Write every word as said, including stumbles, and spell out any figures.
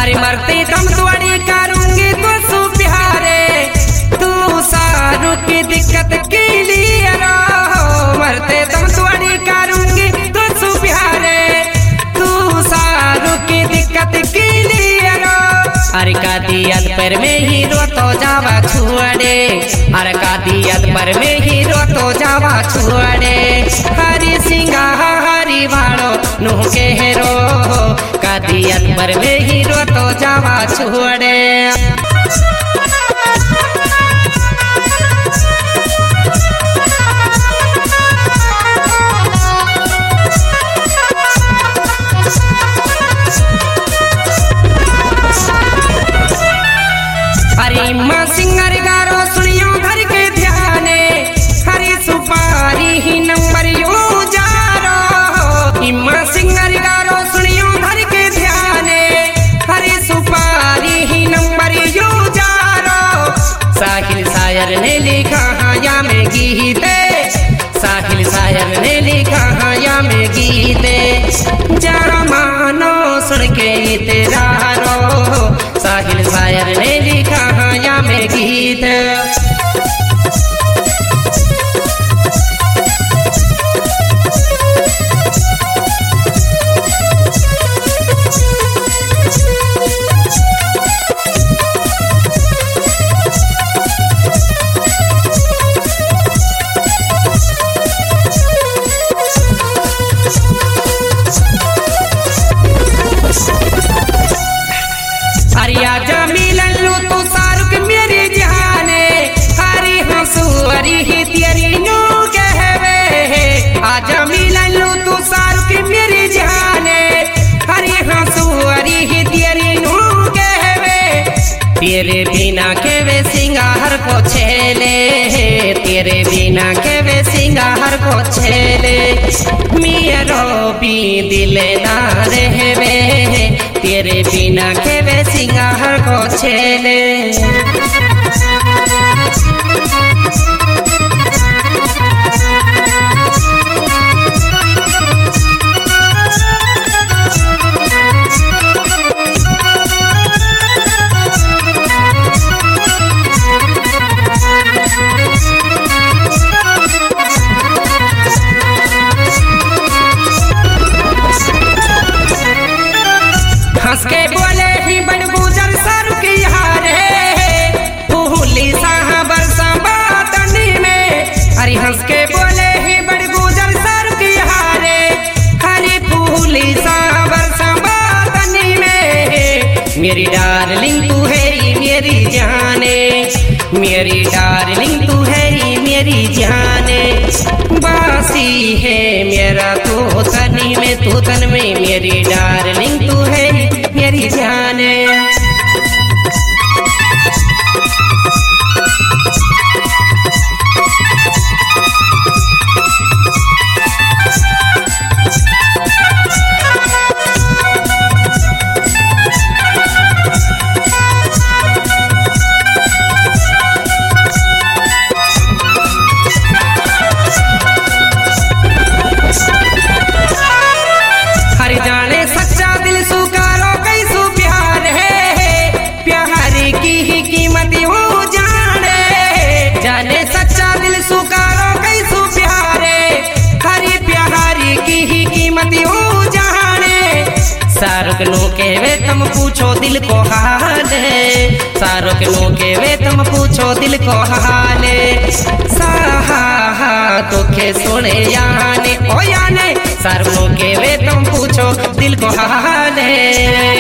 अरे मरते दम तोड़ी करूंगी तो सु प्यारे, तू सारू की दिक्कत के लिए रहो। मरते दम तोड़ी करूंगी तो सु प्यारे, तू सारू की दिक्कत के लिए रहो। अरे कादियत पर में हीरो तो जावा छुअड़े, अरे कादियत पर में हीरो तो जावा छुअड़े। हरी सिंगा हरी वाड़ो नुह के हेरो, कादियत पर में हीरो तो जावा छुअड़े। अरे माँ सिंगर गारो सुनियो घर के ध्याने, हरी सुपारी ही नंबर यू जा रो। इम्मा सिंगर गारो सुनियो घर के ध्याने, हरी सुपारी ही नंबर यू जा रो। साहिल शायर ने लिखा हाया में गीते, साहिल शायर ने लिखा हाया में गीते। जरा मानो सुन के तेरा रो, साहिल शायर ने लिखा हाया में गीत। अरे आजा मिलन लू तू सारुक मेरी जाने, हरी हंसू हरी ही तेरी नू कहवे। आजा मिलन लू तू सारुक मेरी जाने, हरी हंसू हरी ही तेरी नू कहवे। तेरे बिना के वे सिंगार को छेले, तेरे बिना के वे सिंगार को छेले। मेरो भी दिल ना रहवे, तेरे बिना के वे सिंगार को छेले। हंस के बोले ही बन गुजर सर की हारे, फूली साहबर संबातनी में। अरे हंस के बोले ही बन गुजर सर की हारे, हरी फूली साहबर संबातनी में। मेरी डार्लिंग तू है ही मेरी जाने, मेरी डार्लिंग तू है ही मेरी जाने। बासी है मेरा तू तनी में, तू तन में, मेरी डार्लिंग तू है मेरी जाने। हर जाने सच्चा दिल सुकारो कैसु प्यार है, प्यार की ही कीमत हो जाने। जाने सच्चा दिल सुकारो कैसु प्यार है, हरी प्यारी की ही कीमत हो जाने। शाहरुख नो के वे तुम पूछो दिल को हाल, शाहरुख नो के वे तुम पूछो दिल को हाल। साहा तो के सुने याने ओ याने, शाहरुख नो के वे तुम पूछो दिल को हाल।